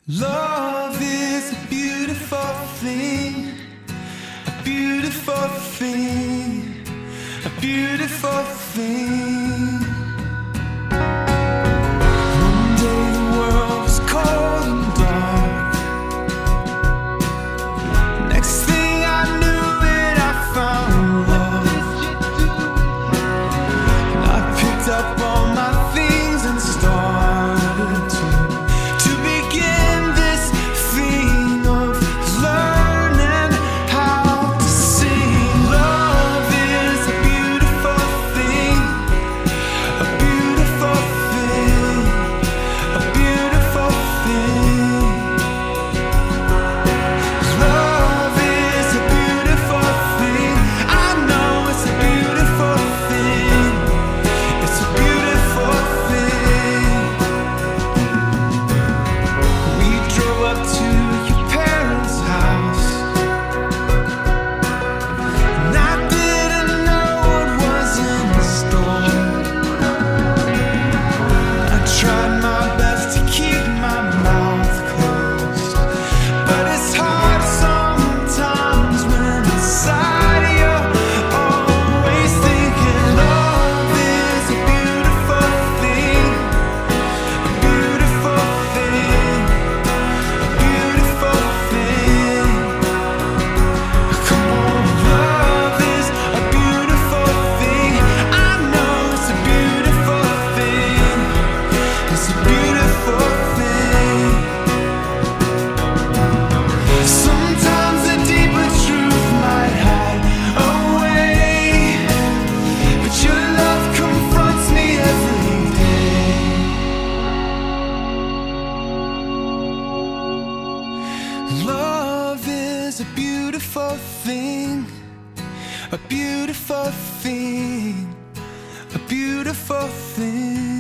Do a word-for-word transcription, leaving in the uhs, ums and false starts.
Love is a beautiful thing, a beautiful thing, a beautiful thing. One day the world was cold and dark. Next thing I knew it, I found love. And I picked up all my things and started to to begin this thing of learning how to sing. Love is a beautiful thing, a beautiful thing, a beautiful thing. Love is a beautiful thing. I know it's a beautiful thing. It's a beautiful thing. We drove up to your parents' house, and I didn't know what was in store. I tried my best to keep my mouth closed, but it's hard sometimes when inside you're always thinking. Love is a beautiful thing, a beautiful thing, a beautiful thing. Come on, love is a beautiful thing. I know it's a beautiful thing. It's a beautiful thing. Sometimes the deeper truth might hide away, but your love confronts me every day. Love is a beautiful thing, a beautiful thing, a beautiful thing.